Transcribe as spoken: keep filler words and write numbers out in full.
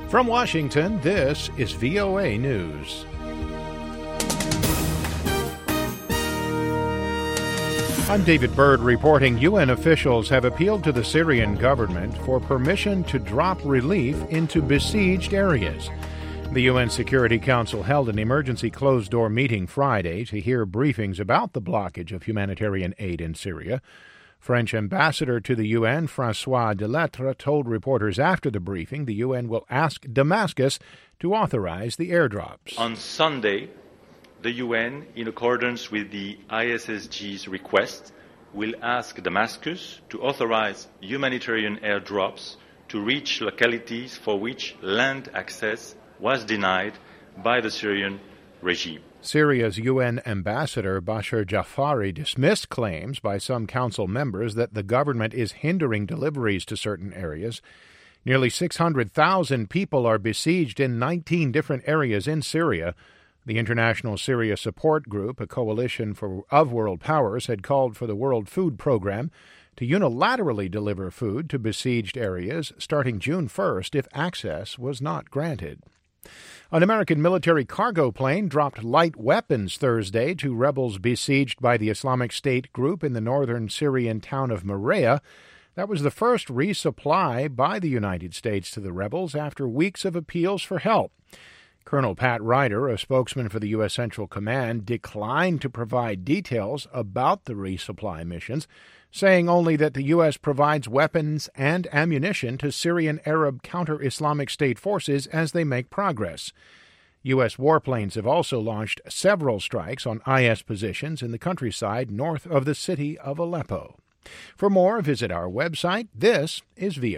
From Washington, this is V O A News. I'm David Byrd reporting U N officials have appealed to the Syrian government for permission to drop relief into besieged areas. The U N Security Council held an emergency closed-door meeting Friday to hear briefings about the blockage of humanitarian aid in Syria. French ambassador to the U N, François Delettre, told reporters after the briefing the U N will ask Damascus to authorize the airdrops. On Sunday, the U N, in accordance with the I S S G's request, will ask Damascus to authorize humanitarian airdrops to reach localities for which land access was denied by the Syrian regime. Syria's U N ambassador Bashir Jafari dismissed claims by some council members that the government is hindering deliveries to certain areas. Nearly six hundred thousand people are besieged in nineteen different areas in Syria. The International Syria Support Group, a coalition for, of world powers, had called for the World Food Program to unilaterally deliver food to besieged areas starting June first if access was not granted. An American military cargo plane dropped light weapons Thursday to rebels besieged by the Islamic State group in the northern Syrian town of Maraya. That was the first resupply by the United States to the rebels after weeks of appeals for help. Colonel Pat Ryder, a spokesman for the U S. Central Command, declined to provide details about the resupply missions, saying only that the U S provides weapons and ammunition to Syrian Arab counter-Islamic State forces as they make progress. U S warplanes have also launched several strikes on I S positions in the countryside north of the city of Aleppo. For more, visit our website. This is V O A.